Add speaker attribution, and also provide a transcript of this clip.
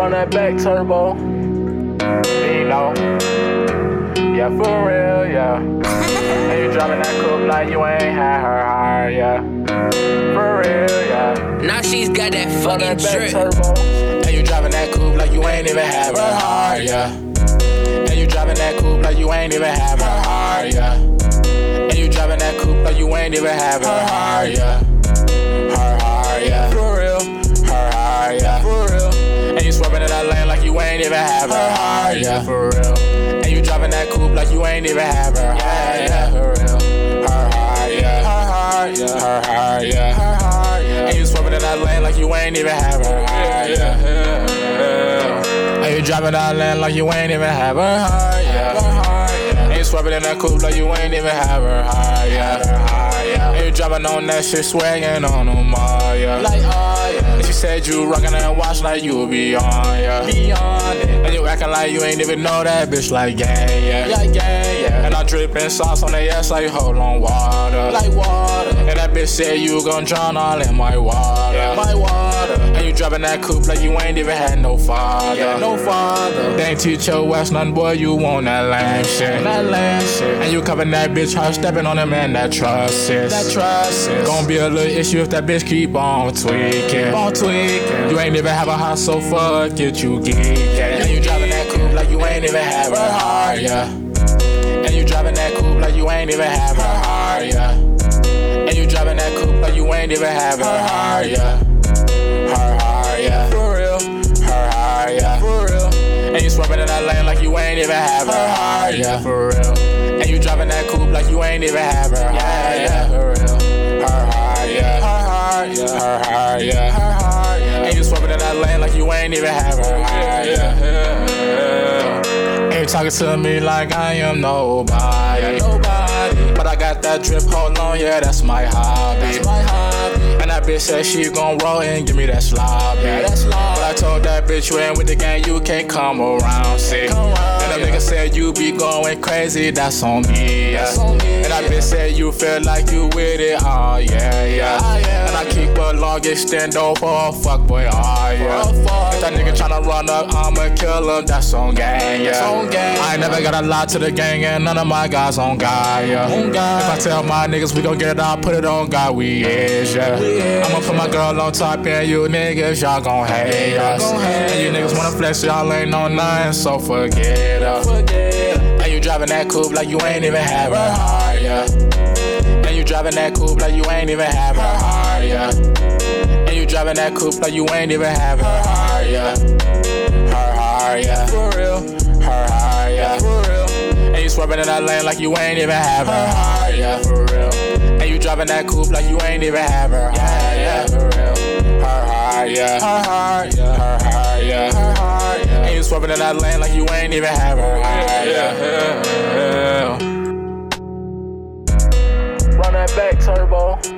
Speaker 1: Run that back, turbo. You know. Yeah, for real, yeah. And you driving that coupe like you ain't had her higher, yeah. For real, yeah.
Speaker 2: Now she's got that fucking drip.
Speaker 1: And you driving that coupe like you ain't even have her hard, yeah. And you driving that coupe like you ain't even have her hard, yeah. And you driving that coupe like you ain't even have her hard, yeah. Her hard, yeah. For real. Her hard, yeah. For real. And you swerving in that lane like you ain't even have her hard, yeah. For real. And you driving that coupe like you ain't even have her hard, yeah. For real. Her hard, yeah. Her hard, yeah. Her hard, yeah. Her hard, yeah. And you swerving in that lane like you ain't even have her hard, yeah. And you driving that lane like you ain't even have her hard, yeah. And you swerving in that coupe like you ain't even have her hard, yeah. And you driving on that shit, swagging on them all, yeah. Like, oh, yeah. And she said you rockin' that watch like you be on, yeah. Be on it. And you acting like you ain't even know that bitch like gang, yeah. Like gang, yeah. And I drippin' sauce on their ass like hold on water. Like water. And that bitch said you gon' drown all in my water. Yeah. My water. And you driving that coupe like you ain't even had no father. Yeah, no father. They ain't teach your ass nothing, boy, you want that lame shit. That lame shit. And you coverin' that bitch hard, steppin' on that man, that trust is. That trust is. Gon' be a little issue if that bitch keep on tweaking. On tweaking. You ain't even have a house, so fuck it, you geekin'. And you driving that coupe like you ain't even have her hard, yeah. And you driving that coupe like you ain't even have her hard, yeah. And you driving that coupe like you ain't even have her hard, yeah. Her hard, yeah. For real. Her hard, yeah. For real. And you swerving in that lane like you ain't even have her hard, yeah. For real. And you driving that coupe like you ain't even have her hard, yeah. For real. Her hard, yeah. Her hard, yeah. Her hard, yeah. Her hard, yeah. And you swerving in that lane like you ain't even have her hard, yeah. And you talking to me like I am nobody. But I got that drip, hold on, yeah, that's my hobby. That's my hobby. And that bitch said she gon' roll and give me that slob, yeah, that slob. But I told that bitch you ain't with the gang, you can't come around, see. And that nigga said you be going crazy, that's on me, yeah. That's on me, and that bitch said you feel like you with it, oh yeah, yeah. And I keep a long extendo for a fuckboy, oh yeah. If that nigga tryna run up, I'ma kill him, that's on gang, yeah. I ain't never got a lie to the gang and none of my guys on God, yeah. If I tell my niggas we gon' get it, I'll put it on God, we is, yeah. I'ma put my girl on top and you niggas, y'all gon' hate us. And you niggas wanna flex, y'all ain't on nothing, so forget us. And you driving that coupe like you ain't even have her hard, yeah. And you driving that coupe like you ain't even have her hard, yeah. And you driving that coupe like you ain't even have her hard, yeah. Her hard, yeah. For real. Her hard, yeah. For real. And you swerving in that lane like you ain't even have her hard, yeah. For real. And you driving that coupe like you ain't even have her hard, yeah. For real. Her hard, yeah. Her hard, yeah. Her hard, yeah. Her hard, yeah. And you swerving in that lane like you ain't even have her hard, yeah. Run that back, turbo.